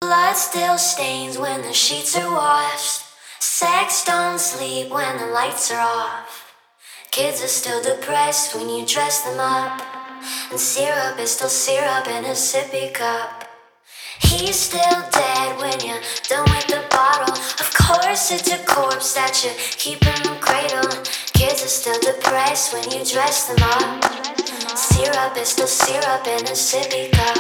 Blood still stains when the sheets are washed. Sex don't sleep when the lights are off. Kids are still depressed when you dress them up. And syrup is still syrup in a sippy cup. He's still dead when you're done with the bottle. Of course it's a corpse that you keep in the cradle. Kids are still depressed when you dress them up. Syrup is still syrup in a sippy cup.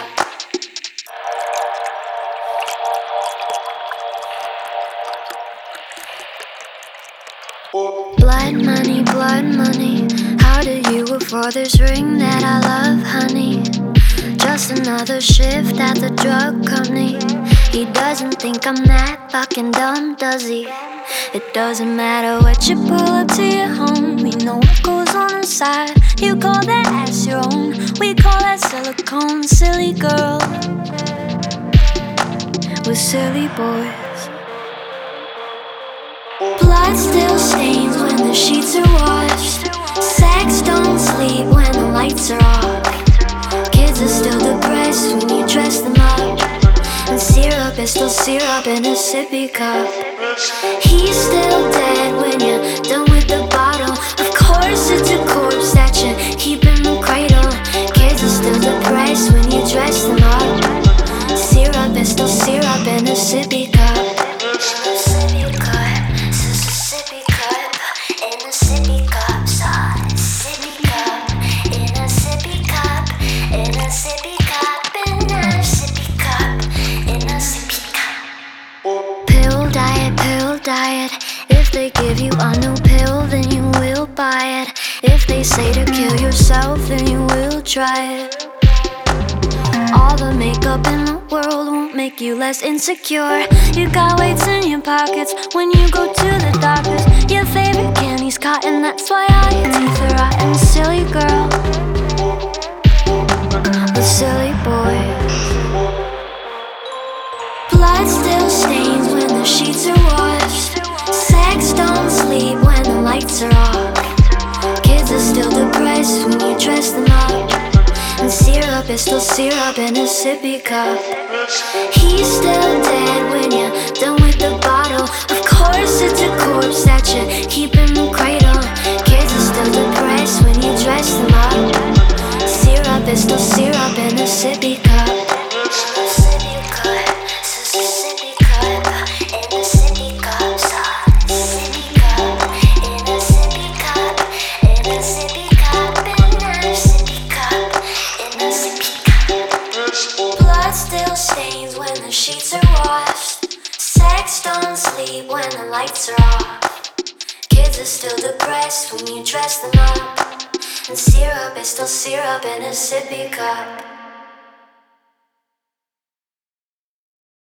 Blood money, how do you afford this ring that I love, honey? Just another shift at the drug company. He doesn't think I'm that fucking dumb, does he? It doesn't matter what you pull up to your home. We know what goes on inside. You call that ass your own, we call that silicone. Silly girl, we're silly boys. Blood still stains when the sheets are washed. Sex don't sleep when the lights are off. Kids are still depressed when you dress them up. And syrup is still syrup in a sippy cup. He's still dead when you're done with the bottle. Of course it's a corpse that you keep in the cradle. Kids are still depressed when you dress them up. Syrup is still syrup in a sippy cup. Diet. If they give you a new pill, then you will buy it. If they say to kill yourself, then you will try it. All the makeup in the world won't make you less insecure. You got weights in your pockets when you go to the doctors. Your favorite candy's cotton, that's why all your teeth are rotten. Silly girl, the silly boy. Blood still stains when the sheets are washed. Sex don't sleep when the lights are off. Kids are still depressed when you dress them up. And syrup is still syrup in a sippy cup. He's still dead when you're done with the bottle. Of course it's a corpse that you keep in the cradle. Kids are still depressed when you dress them up. Syrup is still syrup in a sippy cup. Blood still stains when the sheets are washed. Sex don't sleep when the lights are off. Kids are still depressed when you dress them up. And syrup is still syrup in a sippy cup.